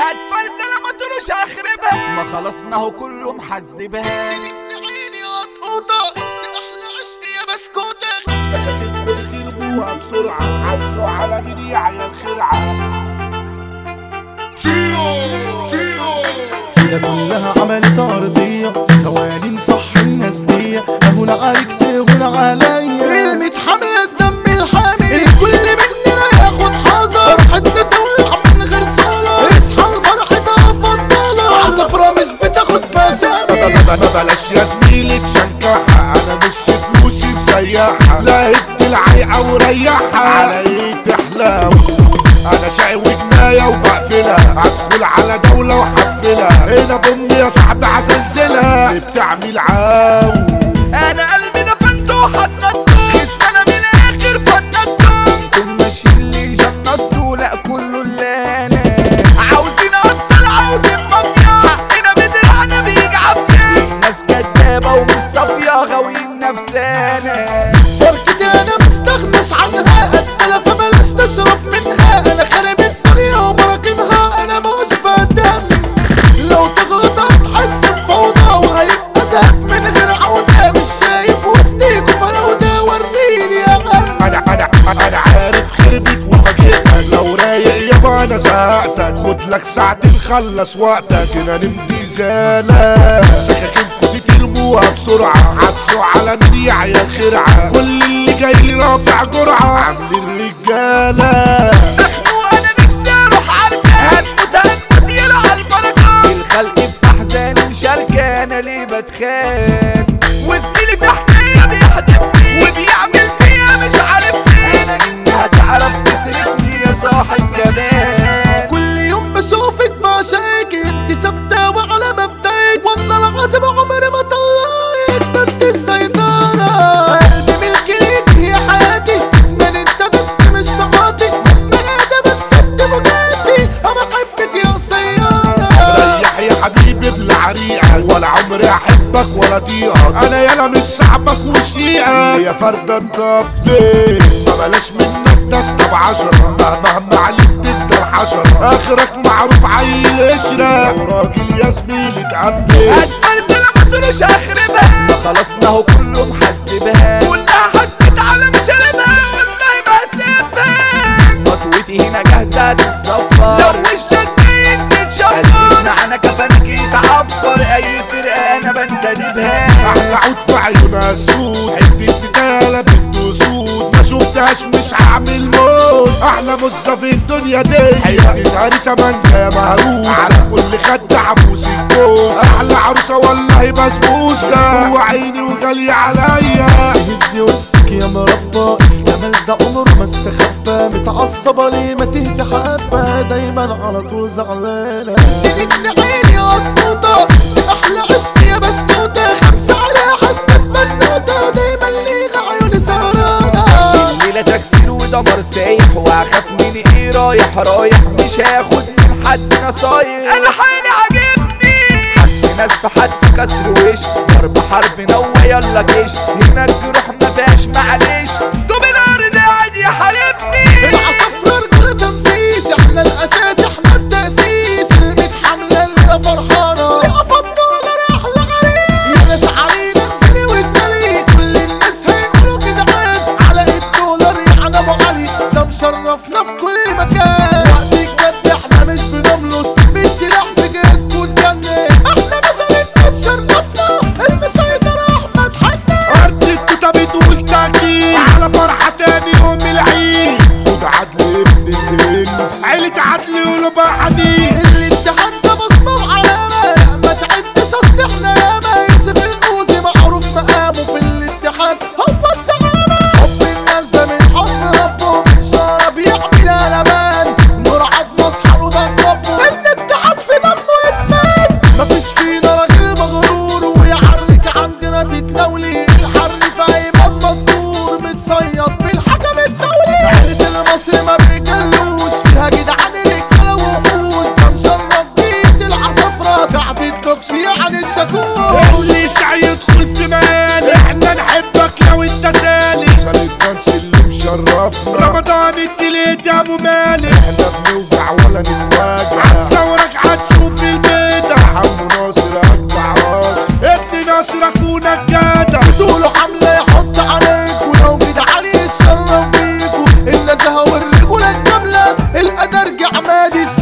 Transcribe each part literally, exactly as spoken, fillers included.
هتفرد لما تروش اخربها، ما خلاص ما هو كله محزبها. تنين عيني قطقوطة انت احلى عشق يا بسكوتة. سكتت وتربوها بسرعة عبسوا على مين يا عيال خرعة. كده كلها عملت أرضية في ثواني نصح الناس دي. أهون عليك تهون عليا كلمة حملة الدم الحامي. الكل مننا ياخد حذر فرحتنا تولع من غير صلاة. اصحى الفرحة افضلها عصفرة مش بتاخد مسامي. بلاش يا زميلي تشنكحها انا نص فلوسي مسيحها. لا ادي العيقة وريحها على ايه تحلو. انا شاي وجناية وبقفلها هدخل على دولة وحفلها. هنا بامي يا صاحبي عزلزلها بتعمل عاو. انا قلبي دفنته وحنطته اسم انا من الاخر فنطته. انتم ماشيين لي جنطوا لا كله اللي انا عاوزين ابطل عاوزين مافيا. حقنا بدرعنا بيجي عافية. الناس كدابة ومش صافية غاويين نفسانا. فرقتي انا مستغنش عنها قتلة فبلاش تشرب منها. انا خارب الدنيا وبراكمها انا مش بهتم. لو تغلط هتحس بفوضى وهيبقى زهق من غير عودة. مش شايف وسطيك وفراودة وريني يا غم. انا انا انا عارف خربت وفاجئتك. لو رايق يابا انا زهقتك. خد لك ساعتين خلص وقتك هنا نمضي زالة. سكاكينكوا دي ترموها بسرعة عبسوا على مين يا عيال خرعة. كل اللي جاي لي رافع جرعة عاملين رجالة. مخنوق انا نفسي اروح عركة. هنموت هنموت يلعى البركة. الخلق في احزاني مشاركة انا ليه بتخان. وزميلي في حكاية بيحدفني وبيعمل فيها مش عارفني. انا انها تعرف تسرقني يا صاحب كمان. كل يوم بشوفك مشاكل انت ثابتة وعلى مبدأك. والله العظيم عمري ما طلعت بنت السيطرة. قلبي ملك ليك هي حياتي. من انت بنت مش تعاطي. من ادم الست مجاتي. انا احبك يا سيارة. ريح يا حبيبي بالعريقة. ولا عمري احبك ولا طيقك. انا يالا مش صاحبك وشقيقك يا فردة الطبي. ما بلاش منك تسطب بعشرة. مهما عليك تدر حشرة. اخرك معروف عيل قشرة. وراجل يا زميلي تقبل هتفرد لما تروش اخربها، ما خلاص ما هو كله محزبها. كلها حسبت على مشاربها والله ما هسيبها. خطوتي هنا جاهزة تتصفر. لو وشك باين تتشفر. قلبي معانا كفانك يتعفر. اي فرقة انا بنتدبها. احلى عود في عيونها سود. حتة بتالة بنت سود. ما شفتهاش مش هعمل موت. احلى مزة في الدنيا دي. حتة هريسة مانجا يا مهروسة. على كل خد عبوس الجوز. احلى عروسة والله بسبوسة. وعيني وغالية عليا. هزي وسطك يا مربى. الجمال ده عمره ما استخبى. متعصبة ليه ما تهدى حبة. دايما على طول زعلانة. تنين عيني قطوطة احلى عشق يا بسكوتة. خمسة على حبة بنوتة. دايما ليها عيوني سهرانة. الليلة تكسير ودمر سايح. وهخاف من ايه رايح رايح. مش هاخد من حد نصايح. انا حالي عاجبني. حسب ناس في حد كسر وش. ضرب حرب نوى يلا جيش. هناك جروح ما فيهاش معلش. دوب الارض قاعد يحاربني. العصفرة رجل تنفيذ. احنا الاساس احنا التأسيس. المتحملة اللي فرحانة. لأفضل رحلة غريب. يا ناس علينا انزلي واسألي. كل الناس هيقولوا جدعان. على الدولار يعني ابو علي. ده مشرفنا في كل مكان. وقت الجد احنا مش بنملص. بالسلاح سجاد كون جنة. احنا مثلا بشرفنا. المسيطر احمد حنا. ارض التوتة بتقول تأكيد. على فرحة تاني يوم العيد. خد عدل ابن الهنس. عيلة عدل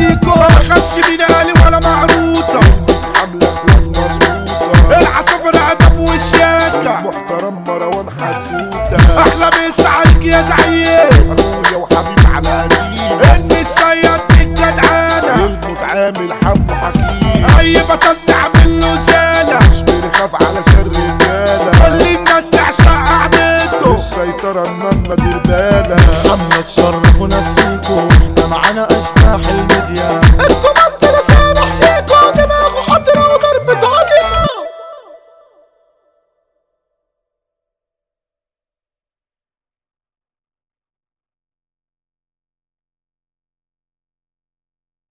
فيكو ما خدش من